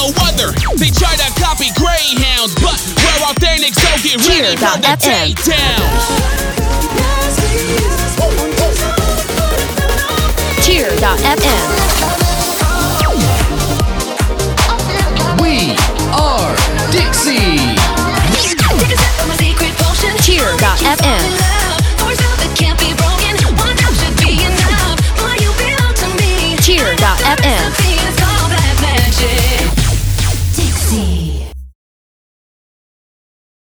no other. They try to copy Greyhounds, but we're authentic, so get ready for the takedowns. Cheer.fm. We are Dixie. Cheer.fm. Cheer.fm.